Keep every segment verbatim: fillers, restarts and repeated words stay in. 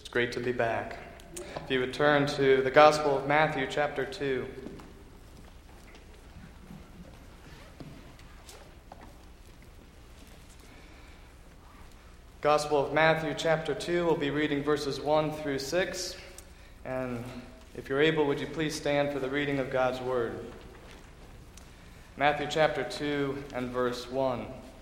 It's great to be back. If you would turn to the Gospel of Matthew, chapter two. Gospel of Matthew, chapter two, we'll be reading verses one through six. And if you're able, would you please stand for the reading of God's Word? Matthew chapter two and verse one.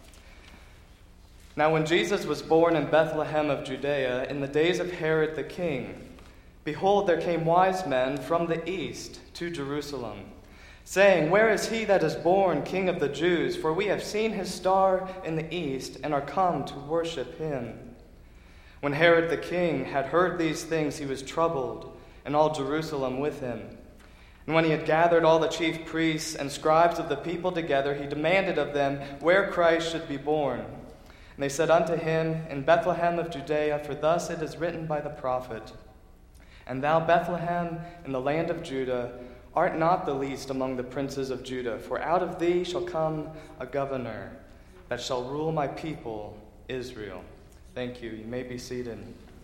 Now when Jesus was born in Bethlehem of Judea, in the days of Herod the king, behold, there came wise men from the east to Jerusalem, saying, Where is he that is born King of the Jews? For we have seen his star in the east, and are come to worship him. When Herod the king had heard these things, he was troubled, and all Jerusalem with him. And when he had gathered all the chief priests and scribes of the people together, he demanded of them where Christ should be born. And they said unto him, In Bethlehem of Judea, for thus it is written by the prophet, And thou, Bethlehem, in the land of Judah, art not the least among the princes of Judah, for out of thee shall come a governor that shall rule my people, Israel. Thank you. You may be seated.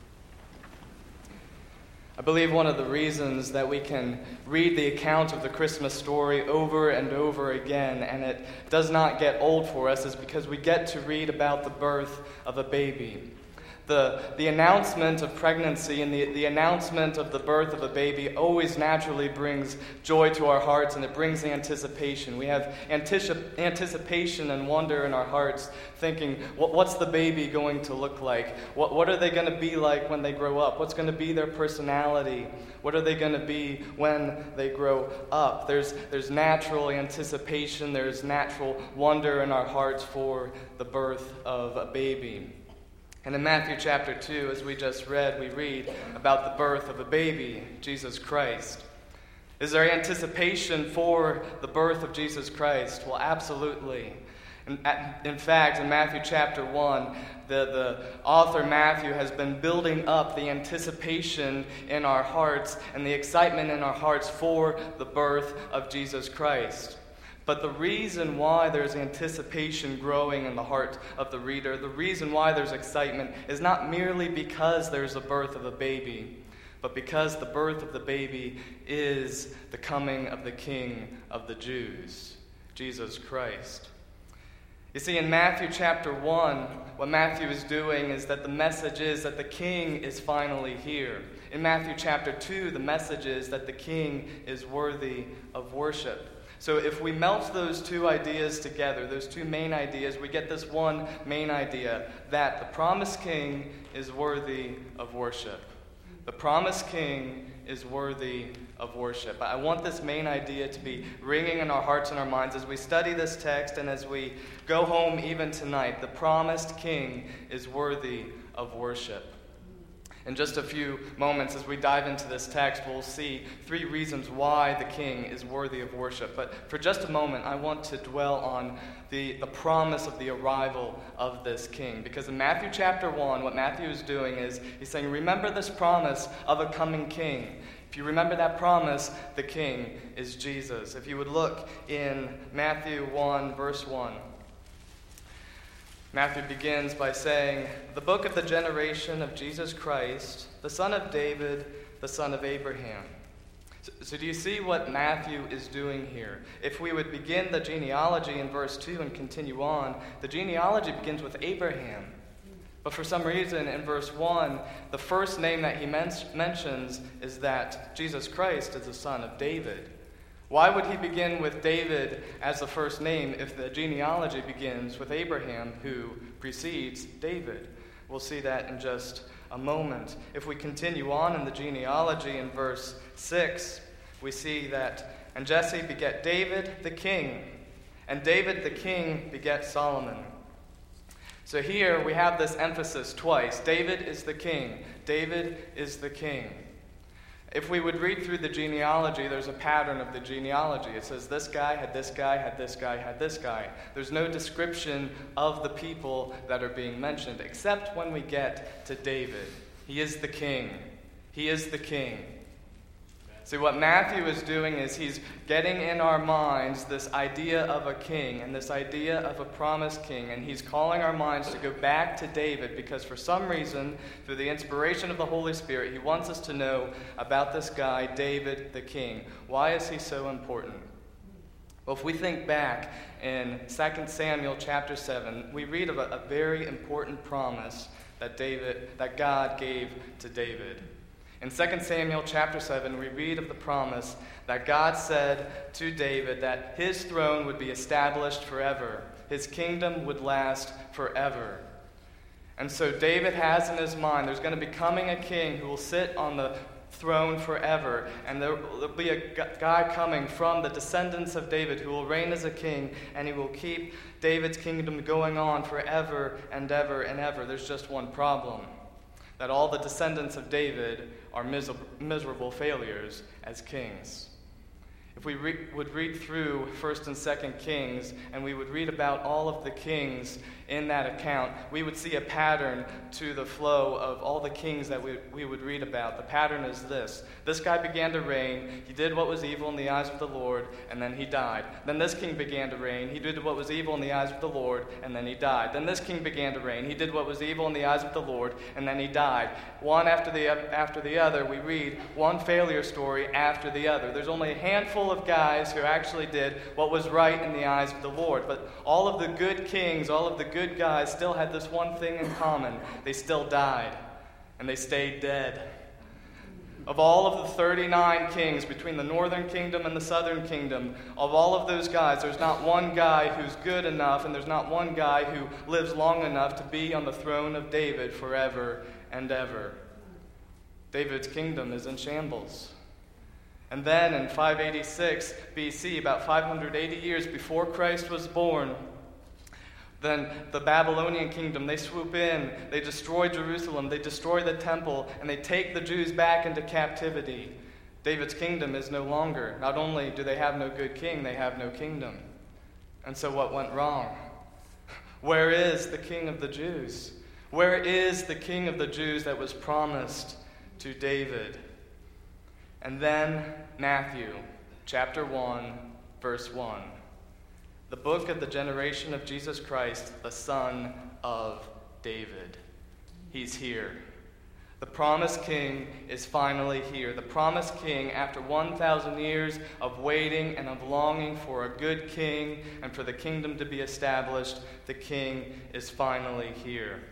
I believe one of the reasons that we can read the account of the Christmas story over and over again, and it does not get old for us, is because we get to read about the birth of a baby. The, the announcement of pregnancy and the, the announcement of the birth of a baby always naturally brings joy to our hearts, and it brings anticipation. We have anticip- anticipation and wonder in our hearts, thinking, what, what's the baby going to look like? What, what are they going to be like when they grow up? What's going to be their personality? What are they going to be when they grow up? There's, there's natural anticipation, there's natural wonder in our hearts for the birth of a baby. And in Matthew chapter two, as we just read, we read about the birth of a baby, Jesus Christ. Is there anticipation for the birth of Jesus Christ? Well, absolutely. In, in fact, in Matthew chapter one, the, the author Matthew has been building up the anticipation in our hearts and the excitement in our hearts for the birth of Jesus Christ. But the reason why there's anticipation growing in the heart of the reader, the reason why there's excitement, is not merely because there's a birth of a baby, but because the birth of the baby is the coming of the King of the Jews, Jesus Christ. You see, in Matthew chapter one, what Matthew is doing is that the message is that the King is finally here. In Matthew chapter two, the message is that the King is worthy of worship. So if we melt those two ideas together, those two main ideas, we get this one main idea, that the promised King is worthy of worship. The promised King is worthy of worship. I want this main idea to be ringing in our hearts and our minds as we study this text and as we go home even tonight. The promised King is worthy of worship. In just a few moments, as we dive into this text, we'll see three reasons why the King is worthy of worship. But for just a moment, I want to dwell on the, the promise of the arrival of this King. Because in Matthew chapter one, what Matthew is doing is he's saying, remember this promise of a coming King. If you remember that promise, the King is Jesus. If you would look in Matthew one, verse one. Matthew begins by saying, the book of the generation of Jesus Christ, the son of David, the son of Abraham. So, so do you see what Matthew is doing here? If we would begin the genealogy in verse two and continue on, the genealogy begins with Abraham. But for some reason, in verse one, the first name that he men- mentions is that Jesus Christ is the son of David. Why would he begin with David as the first name if the genealogy begins with Abraham, who precedes David? We'll see that in just a moment. If we continue on in the genealogy in verse six, we see that, and Jesse begat David the king, and David the king begat Solomon. So here we have this emphasis twice. David is the king. David is the king. If we would read through the genealogy, there's a pattern of the genealogy. It says this guy had this guy, had this guy, had this guy. There's no description of the people that are being mentioned, except when we get to David. He is the king. He is the king. See, what Matthew is doing is he's getting in our minds this idea of a king and this idea of a promised king, and he's calling our minds to go back to David because for some reason, through the inspiration of the Holy Spirit, he wants us to know about this guy, David the king. Why is he so important? Well, if we think back in Second Samuel chapter seven, we read of a, a very important promise that David, that God gave to David. In Second Samuel chapter seven, we read of the promise that God said to David that his throne would be established forever. His kingdom would last forever. And so David has in his mind, there's going to be coming a king who will sit on the throne forever. And there will be a guy coming from the descendants of David who will reign as a king, and he will keep David's kingdom going on forever and ever and ever. There's just one problem. That all the descendants of David are miser- miserable failures as kings. If we re- would read through First and Second Kings, and we would read about all of the kings in that account, we would see a pattern to the flow of all the kings that we, we would read about. The pattern is this. This guy began to reign. He did what was evil in the eyes of the Lord, and then he died. Then this king began to reign. He did what was evil in the eyes of the Lord, and then he died. Then this king began to reign. He did what was evil in the eyes of the Lord, and then he died. One after the, after the other, we read one failure story after the other. There's only a handful of guys who actually did what was right in the eyes of the Lord. But all of the good kings, all of the good guys still had this one thing in common. They still died, and they stayed dead. Of all of the thirty-nine kings between the northern kingdom and the southern kingdom, of all of those guys, there's not one guy who's good enough, and there's not one guy who lives long enough to be on the throne of David forever and ever. David's kingdom is in shambles. And then in five eighty-six B C, about five hundred eighty years before Christ was born, then the Babylonian kingdom, they swoop in, they destroy Jerusalem, they destroy the temple, and they take the Jews back into captivity. David's kingdom is no longer. Not only do they have no good king, they have no kingdom. And so what went wrong? Where is the king of the Jews? Where is the king of the Jews that was promised to David? And then Matthew chapter one, verse one. The book of the generation of Jesus Christ, the son of David. He's here. The promised king is finally here. The promised king, after one thousand years of waiting and of longing for a good king and for the kingdom to be established, the king is finally here.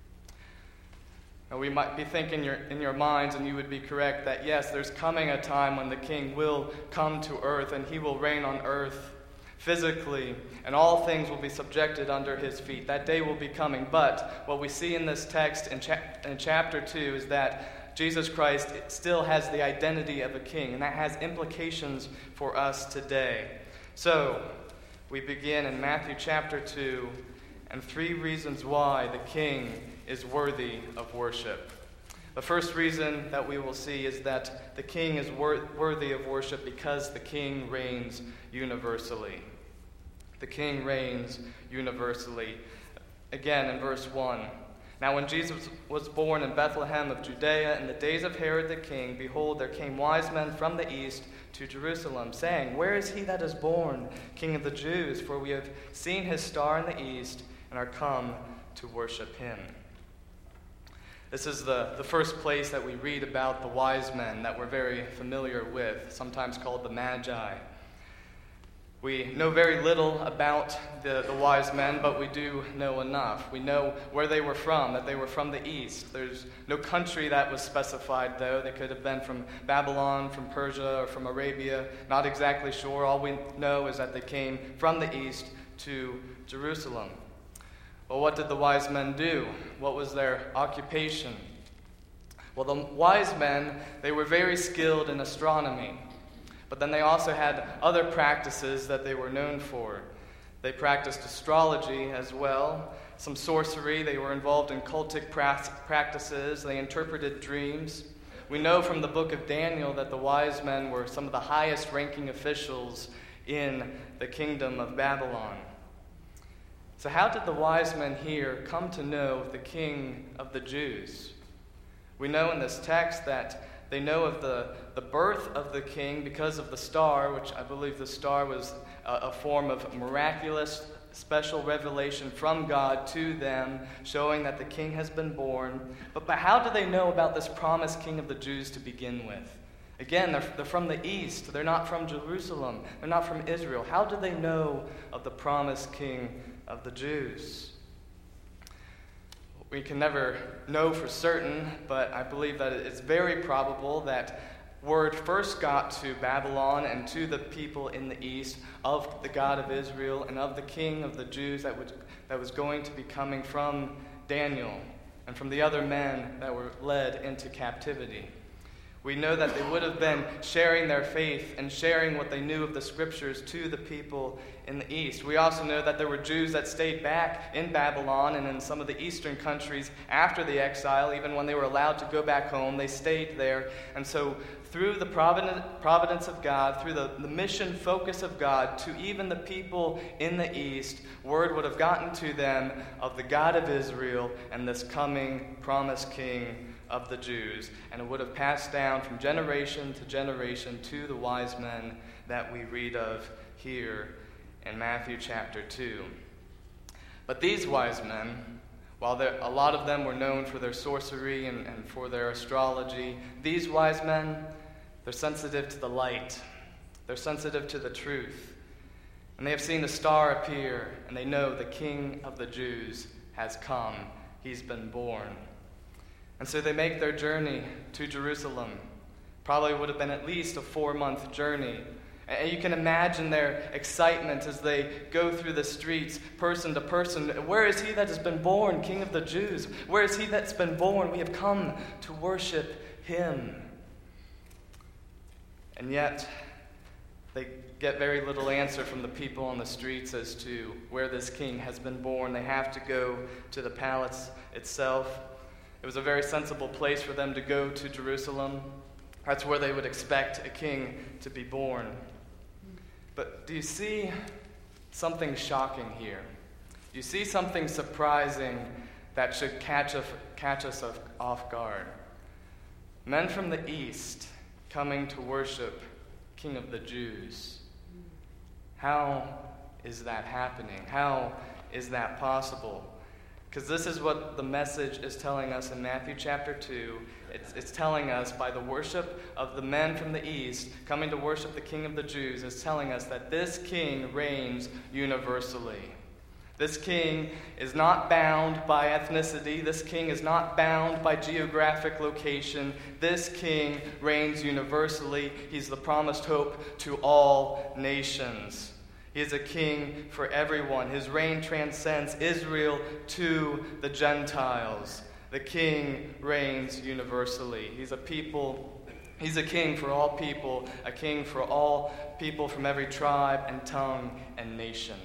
Now, we might be thinking your, in your minds, and you would be correct, that yes, there's coming a time when the king will come to earth and he will reign on earth physically, and all things will be subjected under his feet. That day will be coming. But what we see in this text in, cha- in chapter two is that Jesus Christ still has the identity of a king, and that has implications for us today. So, we begin in Matthew chapter two, and three reasons why the king is worthy of worship. The first reason that we will see is that the king is wor- worthy of worship because the king reigns universally. The king reigns universally. Again, in verse one. Now when Jesus was born in Bethlehem of Judea in the days of Herod the king, behold, there came wise men from the east to Jerusalem, saying, Where is he that is born, King of the Jews? For we have seen his star in the east and are come to worship him. This is the, the first place that we read about the wise men that we're very familiar with, sometimes called the Magi. We know very little about the, the wise men, but we do know enough. We know where they were from, that they were from the east. There's no country that was specified, though. They could have been from Babylon, from Persia, or from Arabia. Not exactly sure. All we know is that they came from the east to Jerusalem. Well, what did the wise men do? What was their occupation? Well, the wise men, they were very skilled in astronomy, but then they also had other practices that they were known for. They practiced astrology as well, some sorcery. They were involved in cultic practices. They interpreted dreams. We know from the book of Daniel that the wise men were some of the highest ranking officials in the kingdom of Babylon. So how did the wise men here come to know the king of the Jews? We know in this text that They know of the, the birth of the king because of the star, which I believe the star was a, a form of miraculous, special revelation from God to them, showing that the king has been born. But, but how do they know about this promised king of the Jews to begin with? Again, they're, they're from the east. They're not from Jerusalem. They're not from Israel. How do they know of the promised king of the Jews? We can never know for certain, but I believe that it's very probable that word first got to Babylon and to the people in the east of the God of Israel and of the king of the Jews that was, that was going to be coming from Daniel and from the other men that were led into captivity. We know that they would have been sharing their faith and sharing what they knew of the scriptures to the people in the east. We also know that there were Jews that stayed back in Babylon and in some of the eastern countries after the exile. Even when they were allowed to go back home, they stayed there. And so through the providence of God, through the, the mission focus of God, to even the people in the east, word would have gotten to them of the God of Israel and this coming promised king of the Jews, and it would have passed down from generation to generation to the wise men that we read of here in Matthew chapter two. But these wise men, while there, a lot of them were known for their sorcery and, and for their astrology, these wise men, they're sensitive to the light. They're sensitive to the truth. And they have seen the star appear, and they know the King of the Jews has come. He's been born. And so they make their journey to Jerusalem. Probably would have been at least a four-month journey. And you can imagine their excitement as they go through the streets, person to person. Where is he that has been born, King of the Jews? Where is he that's been born? We have come to worship him. And yet, they get very little answer from the people on the streets as to where this king has been born. They have to go to the palace itself. It was a very sensible place for them to go to Jerusalem. That's where they would expect a king to be born. But do you see something shocking here? Do you see something surprising that should catch us, catch us off guard? Men from the east coming to worship King of the Jews. How is that happening? How is that possible? Because this is what the message is telling us in Matthew chapter two. It's, it's telling us by the worship of the men from the east coming to worship the King of the Jews, it's telling us that this king reigns universally. This king is not bound by ethnicity. This king is not bound by geographic location. This king reigns universally. He's the promised hope to all nations. He is a king for everyone. His reign transcends Israel to the Gentiles. The king reigns universally. He's a people, he's a king for all people, a king for all people from every tribe and tongue and nation.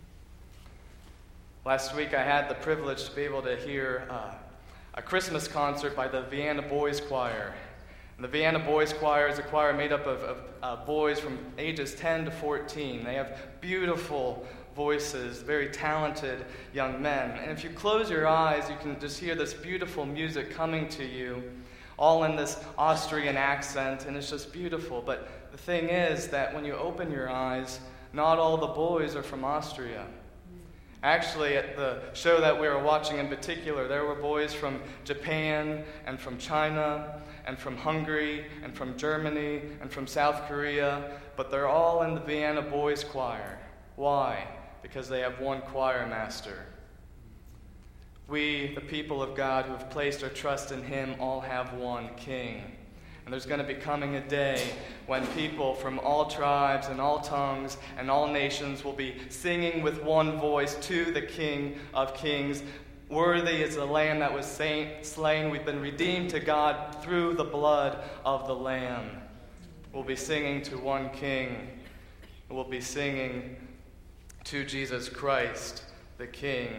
Last week I had the privilege to be able to hear uh, a Christmas concert by the Vienna Boys Choir. And the Vienna Boys Choir is a choir made up of, of uh, boys from ages ten to fourteen. They have beautiful voices, very talented young men. And if you close your eyes, you can just hear this beautiful music coming to you, all in this Austrian accent, and it's just beautiful. But the thing is that when you open your eyes, not all the boys are from Austria. Actually, at the show that we were watching in particular, there were boys from Japan and from China and from Hungary and from Germany and from South Korea, but they're all in the Vienna Boys Choir. Why? Because they have one choir master. We, the people of God who have placed our trust in him, all have one king. And there's going to be coming a day when people from all tribes and all tongues and all nations will be singing with one voice to the King of Kings. Worthy is the Lamb that was slain. We've been redeemed to God through the blood of the Lamb. We'll be singing to one King. We'll be singing to Jesus Christ, the King.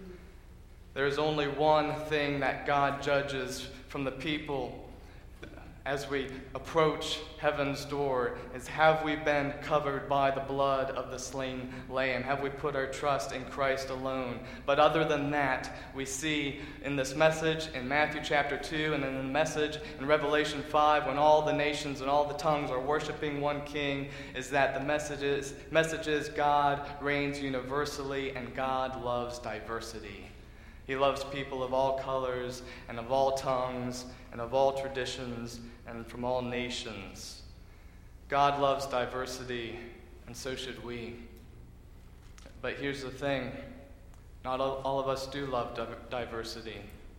There is only one thing that God judges from the people as we approach heaven's door is, have we been covered by the blood of the slain Lamb? Have we put our trust in Christ alone? But other than that, we see in this message in Matthew chapter two and in the message in Revelation five, when all the nations and all the tongues are worshiping one King, is that the message is, message is God reigns universally and God loves diversity. He loves people of all colors and of all tongues and of all traditions and from all nations. God loves diversity, and so should we. But here's the thing. Not all, all of us do love di- diversity.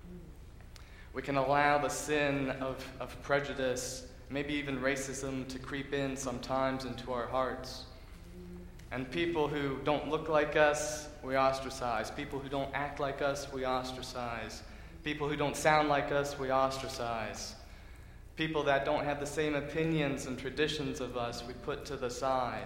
We can allow the sin of, of prejudice, maybe even racism, to creep in sometimes into our hearts. And people who don't look like us, we ostracize. People who don't act like us, we ostracize. People who don't sound like us, we ostracize. People that don't have the same opinions and traditions of us, we put to the side.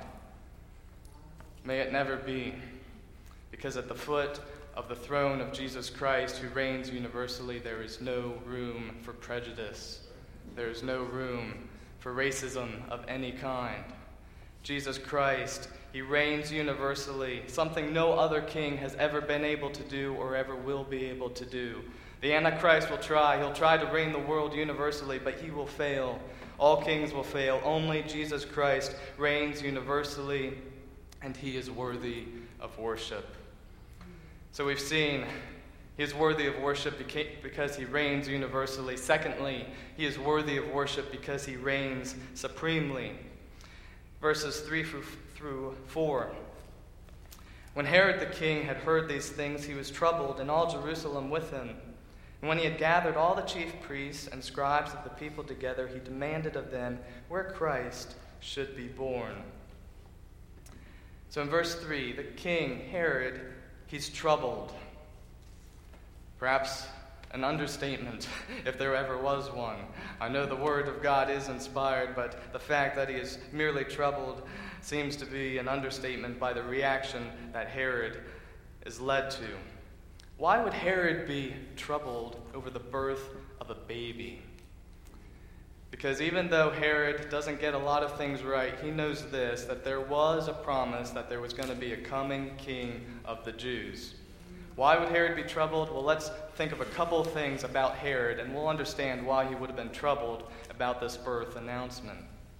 May it never be, because at the foot of the throne of Jesus Christ, who reigns universally, there is no room for prejudice. There is no room for racism of any kind. Jesus Christ, he reigns universally, something no other king has ever been able to do or ever will be able to do. The Antichrist will try. He'll try to reign the world universally, but he will fail. All kings will fail. Only Jesus Christ reigns universally, and he is worthy of worship. So we've seen he is worthy of worship because he reigns universally. Secondly, he is worthy of worship because he reigns supremely. Verses three through four. When Herod the king had heard these things, he was troubled, and all Jerusalem with him. And when he had gathered all the chief priests and scribes of the people together, he demanded of them where Christ should be born. So in verse three, the king, Herod, he's troubled. Perhaps an understatement, if there ever was one. I know the word of God is inspired, but the fact that he is merely troubled seems to be an understatement by the reaction that Herod is led to. Why would Herod be troubled over the birth of a baby? Because even though Herod doesn't get a lot of things right, he knows this, that there was a promise that there was going to be a coming king of the Jews. Why would Herod be troubled? Well, let's think of a couple things about Herod, and we'll understand why he would have been troubled about this birth announcement.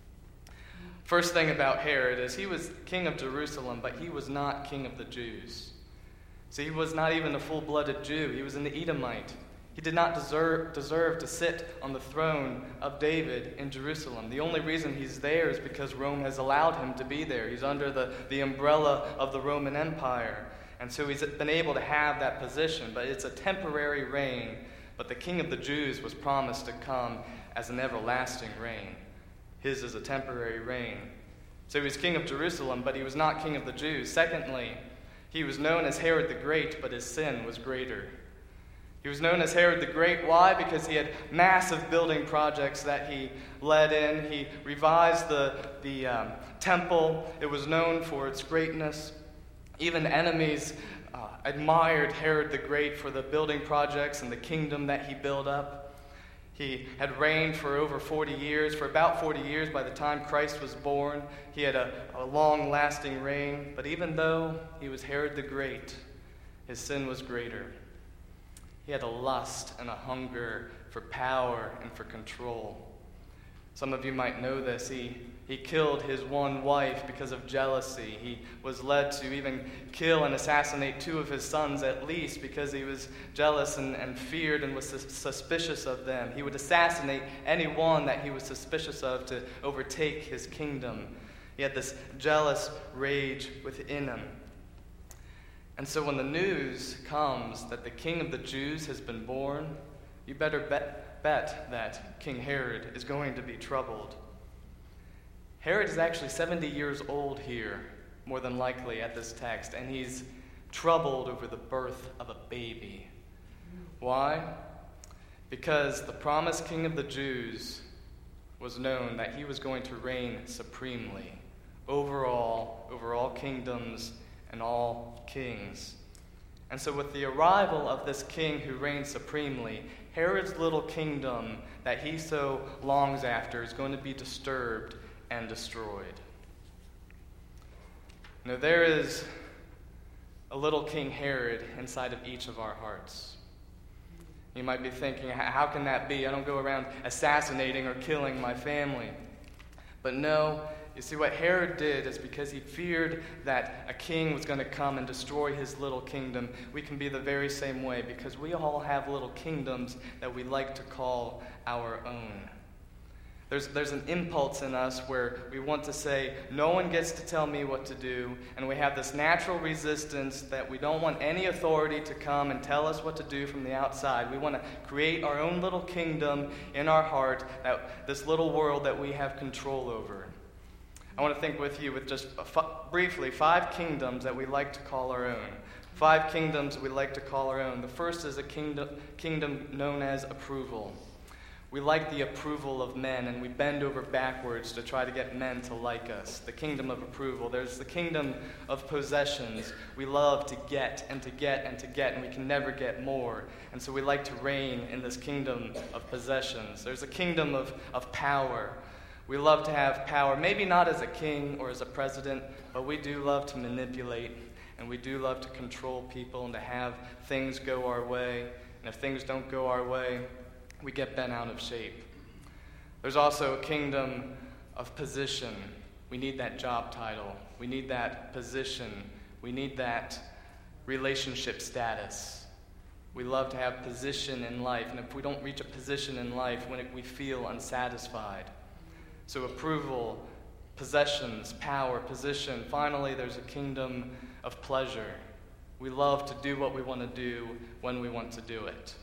First thing about Herod is he was king of Jerusalem, but he was not king of the Jews. See, he was not even a full-blooded Jew. He was an Edomite. He did not deserve, deserve to sit on the throne of David in Jerusalem. The only reason he's there is because Rome has allowed him to be there. He's under the, the umbrella of the Roman Empire. And so he's been able to have that position, but it's a temporary reign. But the king of the Jews was promised to come as an everlasting reign. His is a temporary reign. So he was king of Jerusalem, but he was not king of the Jews. Secondly, he was known as Herod the Great, but his sin was greater. He was known as Herod the Great. Why? Because he had massive building projects that he led in. He revised the, the um, temple. It was known for its greatness. Even enemies uh, admired Herod the Great for the building projects and the kingdom that he built up. He had reigned for over forty years. For about forty years, by the time Christ was born, he had a, a long-lasting reign. But even though he was Herod the Great, his sin was greater. He had a lust and a hunger for power and for control. Some of you might know this. He, he killed his one wife because of jealousy. He was led to even kill and assassinate two of his sons at least because he was jealous and, and feared and was sus- suspicious of them. He would assassinate anyone that he was suspicious of to overtake his kingdom. He had this jealous rage within him. And so when the news comes that the king of the Jews has been born, you better bet, bet that King Herod is going to be troubled. Herod is actually seventy years old here, more than likely at this text, and he's troubled over the birth of a baby. Why? Because the promised king of the Jews was known that he was going to reign supremely over all, over all kingdoms and all kings. And so with the arrival of this king who reigns supremely, Herod's little kingdom that he so longs after is going to be disturbed and destroyed. Now, there is a little King Herod inside of each of our hearts. You might be thinking, how can that be? I don't go around assassinating or killing my family. But no, you see, what Herod did is because he feared that a king was going to come and destroy his little kingdom. We can be the very same way because we all have little kingdoms that we like to call our own. There's, there's an impulse in us where we want to say, no one gets to tell me what to do, and we have this natural resistance that we don't want any authority to come and tell us what to do from the outside. We want to create our own little kingdom in our heart, that, this little world that we have control over. I want to think with you with just f- briefly five kingdoms that we like to call our own. Five kingdoms we like to call our own. The first is a kingdom, kingdom known as approval. We like the approval of men, and we bend over backwards to try to get men to like us. The kingdom of approval. There's the kingdom of possessions. We love to get and to get and to get, and we can never get more. And so we like to reign in this kingdom of possessions. There's a kingdom of, of power. We love to have power, maybe not as a king or as a president, but we do love to manipulate, and we do love to control people and to have things go our way. And if things don't go our way, we get bent out of shape. There's also a kingdom of position. We need that job title. We need that position. We need that relationship status. We love to have position in life, and if we don't reach a position in life, when it, we feel unsatisfied. So approval, possessions, power, position. Finally, there's a kingdom of pleasure. We love to do what we want to do when we want to do it.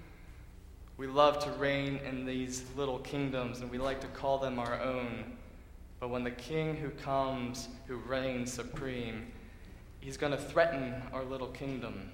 We love to reign in these little kingdoms, and we like to call them our own. But when the king who comes, who reigns supreme, he's going to threaten our little kingdom.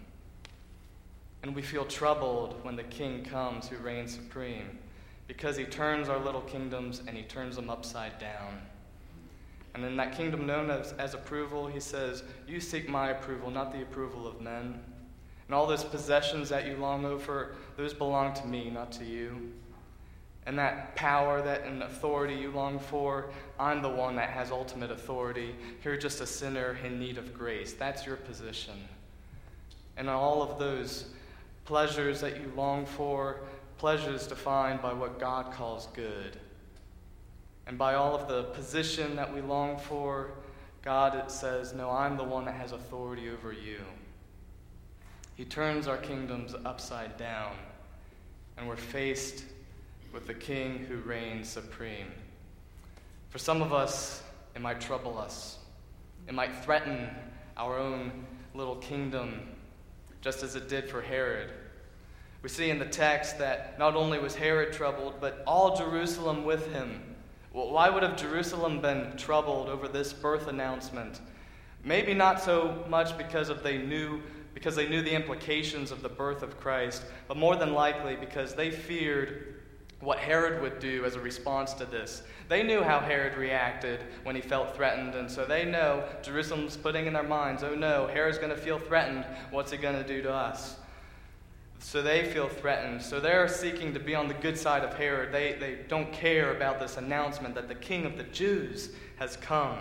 And we feel troubled when the king comes who reigns supreme, because he turns our little kingdoms and he turns them upside down. And in that kingdom known as, as approval, he says, you seek my approval, not the approval of men. And all those possessions that you long over, those belong to me, not to you. And that power, that and authority you long for, I'm the one that has ultimate authority. You're just a sinner in need of grace. That's your position. And all of those pleasures that you long for, pleasures defined by what God calls good. And by all of the position that we long for, God, it says, no, I'm the one that has authority over you. He turns our kingdoms upside down, and we're faced with the king who reigns supreme. For some of us, it might trouble us. It might threaten our own little kingdom, just as it did for Herod. We see in the text that not only was Herod troubled, but all Jerusalem with him. Well, why would have Jerusalem been troubled over this birth announcement? Maybe not so much because of they knew because they knew the implications of the birth of Christ, but more than likely because they feared what Herod would do as a response to this. They knew how Herod reacted when he felt threatened, and so they know, Jerusalem's putting in their minds, oh no, Herod's going to feel threatened. What's he going to do to us? So they feel threatened. So they're seeking to be on the good side of Herod. They, they don't care about this announcement that the King of the Jews has come.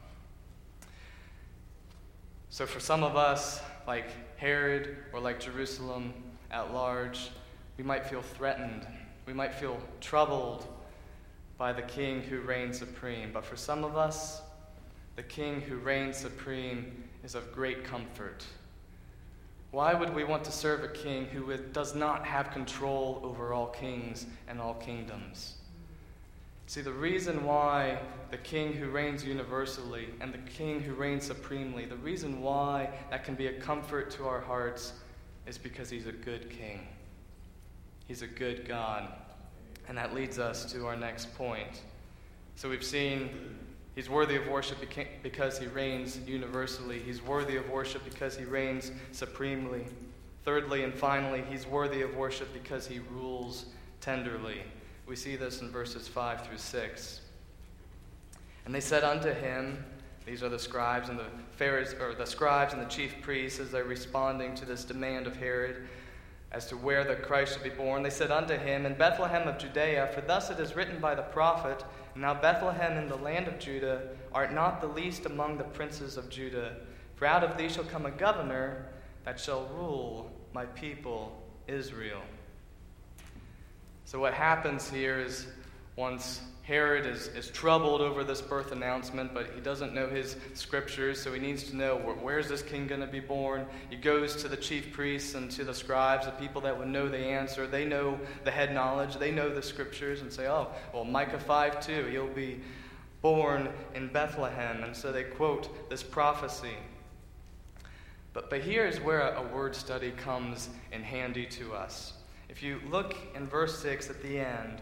So for some of us, like Herod or like Jerusalem at large, we might feel threatened. We might feel troubled by the king who reigns supreme. But for some of us, the king who reigns supreme is of great comfort. Why would we want to serve a king who does not have control over all kings and all kingdoms? See, the reason why the king who reigns universally and the king who reigns supremely, the reason why that can be a comfort to our hearts is because he's a good king. He's a good God. And that leads us to our next point. So we've seen he's worthy of worship because he reigns universally. He's worthy of worship because he reigns supremely. Thirdly and finally, he's worthy of worship because he rules tenderly. We see this in verses five through six. And they said unto him, These are the scribes and the Pharisees, or the scribes and the chief priests, as they're responding to this demand of Herod as to where the Christ should be born. They said unto him, In Bethlehem of Judea, for thus it is written by the prophet, Now Bethlehem in the land of Judah art not the least among the princes of Judah, for out of thee shall come a governor that shall rule my people Israel. So what happens here is, once Herod is, is troubled over this birth announcement, but he doesn't know his scriptures, so he needs to know, where, where is this king going to be born? He goes to the chief priests and to the scribes, the people that would know the answer. They know the head knowledge. They know the scriptures and say, oh, well, Micah five two, he'll be born in Bethlehem. And so they quote this prophecy. But, but here's where a, a word study comes in handy to us. If you look in verse six at the end,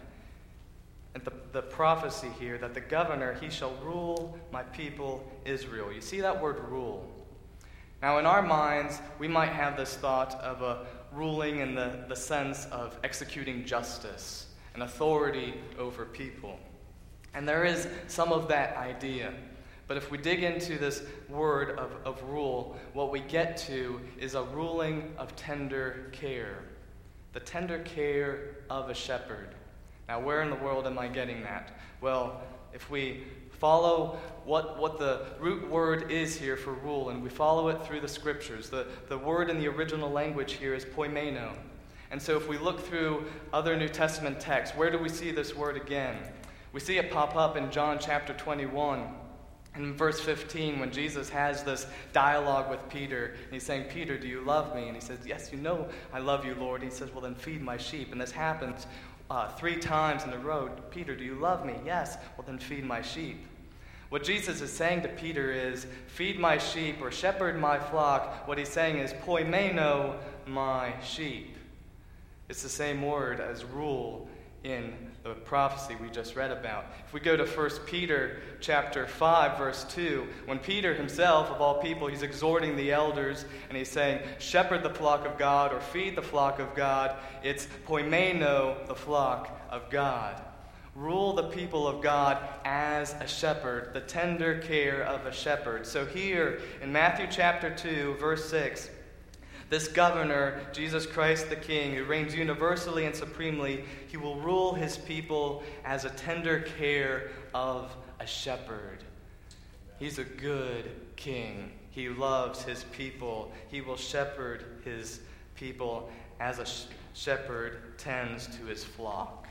at the, the prophecy here, that the governor, he shall rule my people Israel. You see that word rule. Now in our minds, we might have this thought of a ruling in the, the sense of executing justice and authority over people. And there is some of that idea. But if we dig into this word of, of rule, what we get to is a ruling of tender care. The tender care of a shepherd. Now, where in the world am I getting that? Well, if we follow what, what the root word is here for rule, and we follow it through the scriptures, the, the word in the original language here is poimeno. And so if we look through other New Testament texts, where do we see this word again? We see it pop up in John chapter twenty-one. In verse fifteen, when Jesus has this dialogue with Peter, and he's saying, Peter, do you love me? And he says, yes, you know I love you, Lord. And he says, well, then feed my sheep. And this happens uh, three times in a row. Peter, do you love me? Yes. Well, then feed my sheep. What Jesus is saying to Peter is, feed my sheep or shepherd my flock. What he's saying is, poimeno my sheep. It's the same word as rule in the prophecy we just read about. If we go to First Peter chapter five, verse two, when Peter himself, of all people, he's exhorting the elders, and he's saying, shepherd the flock of God, or feed the flock of God, it's poimeno, the flock of God. Rule the people of God as a shepherd, the tender care of a shepherd. So here, in Matthew chapter two, verse six, this governor, Jesus Christ the King, who reigns universally and supremely, he will rule his people as a tender care of a shepherd. He's a good king. He loves his people. He will shepherd his people as a sh- shepherd tends to his flock.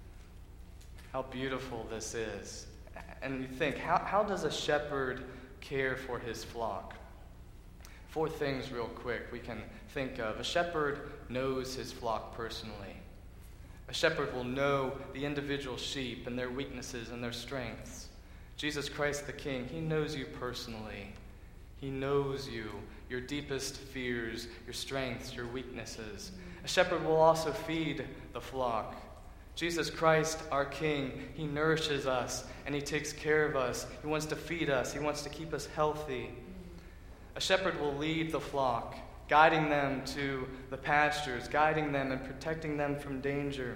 How beautiful this is. And you think, how, how does a shepherd care for his flock? Four things real quick we can think of. A shepherd knows his flock personally. A shepherd will know the individual sheep and their weaknesses and their strengths. Jesus Christ the King, he knows you personally. He knows you, your deepest fears, your strengths, your weaknesses. A shepherd will also feed the flock. Jesus Christ, our King, he nourishes us and he takes care of us. He wants to feed us. He wants to keep us healthy. A shepherd will lead the flock, guiding them to the pastures, guiding them and protecting them from danger.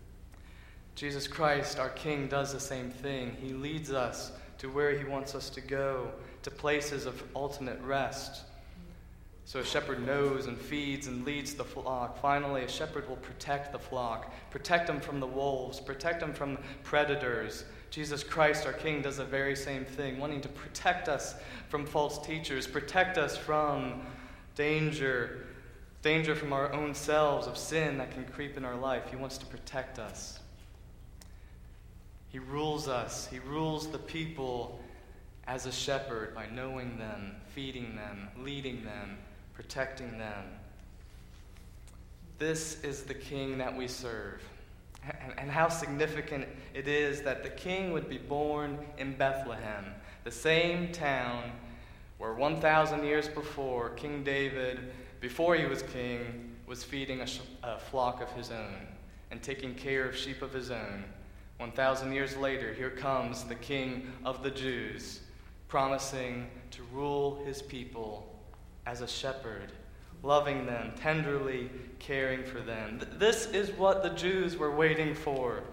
Jesus Christ, our King, does the same thing. He leads us to where he wants us to go, to places of ultimate rest. So a shepherd knows and feeds and leads the flock. Finally, a shepherd will protect the flock, protect them from the wolves, protect them from predators. Jesus Christ, our King, does the very same thing, wanting to protect us from false teachers, protect us from danger, danger from our own selves, of sin that can creep in our life. He wants to protect us. He rules us. He rules the people as a shepherd by knowing them, feeding them, leading them, protecting them. This is the King that we serve. And, and how significant it is that the King would be born in Bethlehem, the same town where one thousand years before, King David, before he was king, was feeding a, sh- a flock of his own and taking care of sheep of his own. one thousand years later, here comes the King of the Jews, promising to rule his people as a shepherd, loving them, tenderly caring for them. This is what the Jews were waiting for.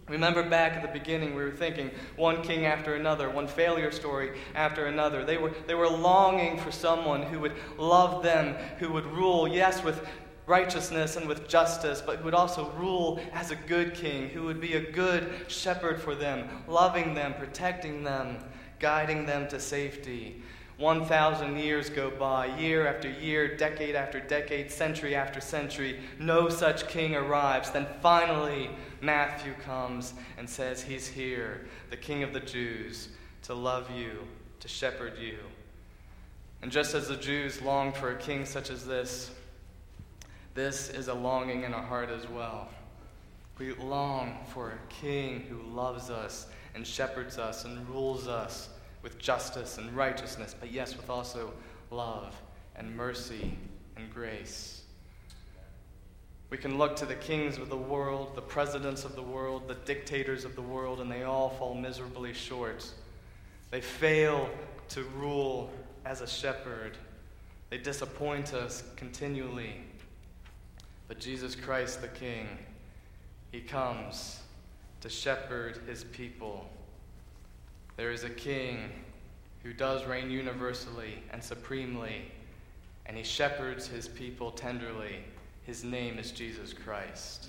Remember back at the beginning, we were thinking one king after another, one failure story after another. They were, they were longing for someone who would love them, who would rule, yes, with righteousness and with justice, but who would also rule as a good king, who would be a good shepherd for them, loving them, protecting them, guiding them to safety. One thousand years go by, year after year, decade after decade, century after century. No such king arrives. Then finally, Matthew comes and says he's here, the King of the Jews, to love you, to shepherd you. And just as the Jews longed for a king such as this, this is a longing in our heart as well. We long for a king who loves us and shepherds us and rules us with justice and righteousness, but yes, with also love and mercy and grace. We can look to the kings of the world, the presidents of the world, the dictators of the world, and they all fall miserably short. They fail to rule as a shepherd. They disappoint us continually. But Jesus Christ the King, he comes to shepherd his people. There is a king who does reign universally and supremely, and he shepherds his people tenderly. His name is Jesus Christ.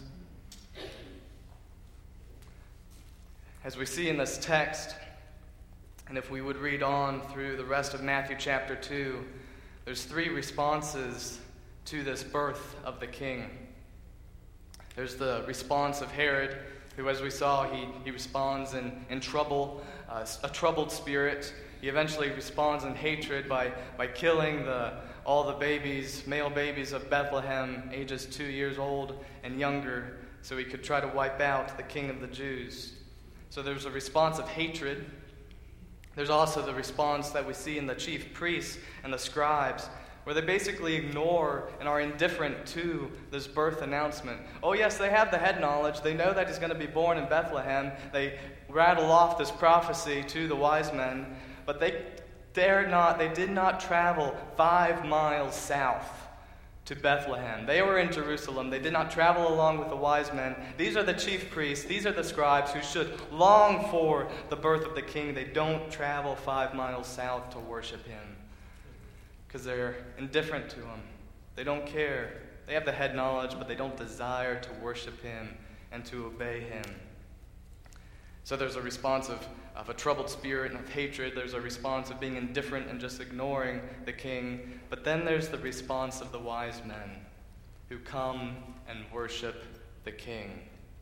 As we see in this text, and if we would read on through the rest of Matthew chapter two, there's three responses to this birth of the king. There's the response of Herod, who, as we saw, he, he responds in, in trouble, uh, a troubled spirit. He eventually responds in hatred by, by killing the, all the babies, male babies of Bethlehem, ages two years old and younger, so he could try to wipe out the King of the Jews. So there's a response of hatred. There's also the response that we see in the chief priests and the scribes, where they basically ignore and are indifferent to this birth announcement. Oh yes, they have the head knowledge. They know that he's going to be born in Bethlehem. They rattle off this prophecy to the wise men, but they dare not, they did not travel five miles south to Bethlehem. They were in Jerusalem. They did not travel along with the wise men. These are the chief priests. These are the scribes who should long for the birth of the king. They don't travel five miles south to worship him, because they're indifferent to him. They don't care. They have the head knowledge, but they don't desire to worship him and to obey him. So there's a response of, of a troubled spirit and of hatred. There's a response of being indifferent and just ignoring the king. But then there's the response of the wise men who come and worship the king.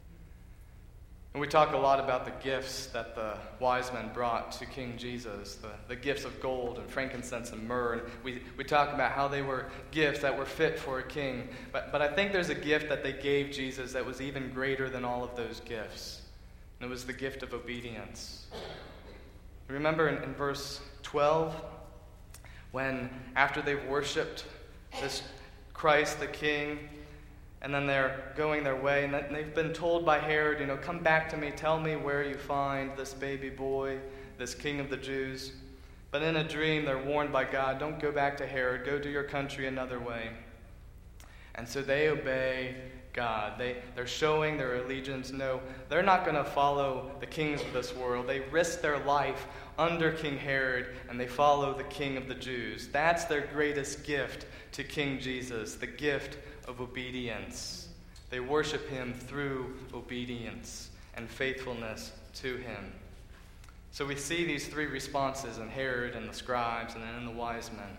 And we talk a lot about the gifts that the wise men brought to King Jesus, the, the gifts of gold and frankincense and myrrh. And we, we talk about how they were gifts that were fit for a king. But, but I think there's a gift that they gave Jesus that was even greater than all of those gifts. And it was the gift of obedience. Remember in, in verse twelve, when after they've worshipped this Christ the King, and then they're going their way, and they've been told by Herod, you know, come back to me, tell me where you find this baby boy, this King of the Jews. But in a dream, they're warned by God, don't go back to Herod, go to your country another way. And so they obey God. They, they're showing their allegiance. No, they're not going to follow the kings of this world. They risk their life under King Herod, and they follow the King of the Jews. That's their greatest gift to King Jesus, the gift of obedience. They worship him through obedience and faithfulness to him. So we see these three responses in Herod and the scribes and then in the wise men.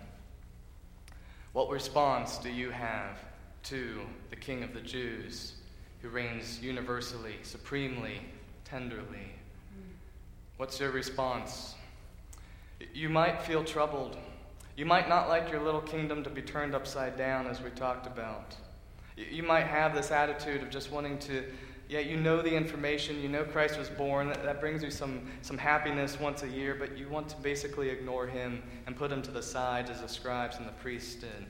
What response do you have to the King of the Jews, who reigns universally, supremely, tenderly? What's your response? You might feel troubled. You might not like your little kingdom to be turned upside down, as we talked about. You might have this attitude of just wanting to, yeah, you know the information, you know Christ was born, that, that brings you some, some happiness once a year, but you want to basically ignore him and put him to the side as the scribes and the priests did.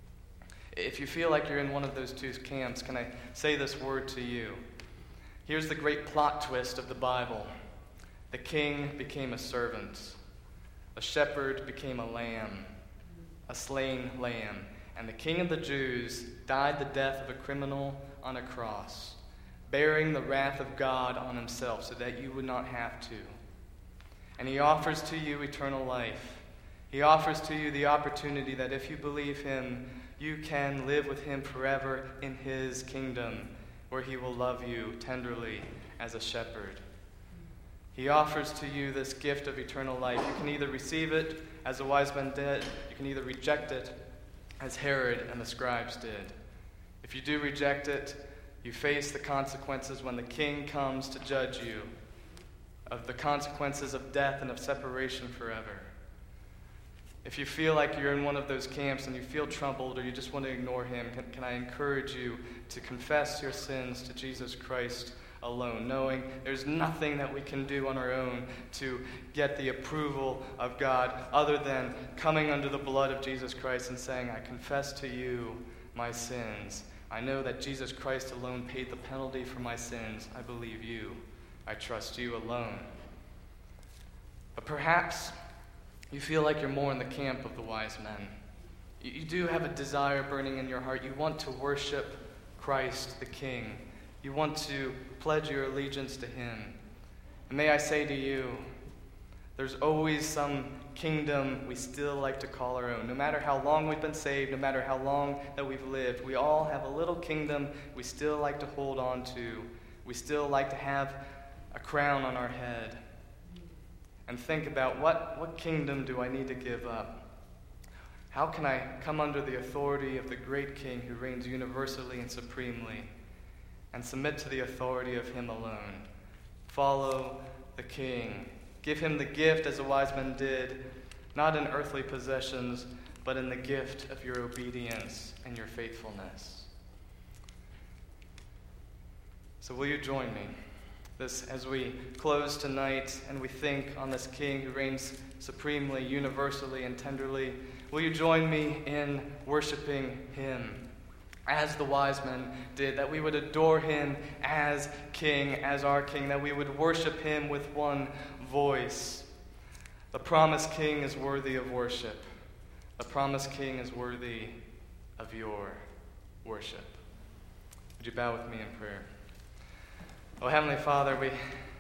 If you feel like you're in one of those two camps, can I say this word to you? Here's the great plot twist of the Bible. The king became a servant. A shepherd became a lamb, a slain lamb. And the King of the Jews died the death of a criminal on a cross. bearing the wrath of God on himself so that you would not have to. And he offers to you eternal life. He offers to you the opportunity that if you believe him, you can live with him forever in his kingdom, where he will love you tenderly as a shepherd. He offers to you this gift of eternal life. You can either receive it as the wise men did, you can either reject it as Herod and the scribes did. If you do reject it, you face the consequences when the king comes to judge you, of the consequences of death and of separation forever. If you feel like you're in one of those camps and you feel troubled or you just want to ignore him, can, can I encourage you to confess your sins to Jesus Christ alone, knowing there's nothing that we can do on our own to get the approval of God other than coming under the blood of Jesus Christ and saying, I confess to you my sins. I know that Jesus Christ alone paid the penalty for my sins. I believe you. I trust you alone. But perhaps you feel like you're more in the camp of the wise men. You, you do have a desire burning in your heart. You want to worship Christ the King. You want to pledge your allegiance to him. And may I say to you, there's always some kingdom we still like to call our own. No matter how long we've been saved, no matter how long that we've lived, we all have a little kingdom we still like to hold on to. We still like to have a crown on our head. And think about what, what kingdom do I need to give up? How can I come under the authority of the great King who reigns universally and supremely and submit to the authority of him alone? Follow the King. Give him the gift as the wise men did, not in earthly possessions, but in the gift of your obedience and your faithfulness. So will you join me? This, as we close tonight and we think on this King who reigns supremely, universally, and tenderly, will you join me in worshiping him as the wise men did, that we would adore him as King, as our King, that we would worship him with one voice. The promised King is worthy of worship. The promised King is worthy of your worship. Would you bow with me in prayer? Oh, Heavenly Father, we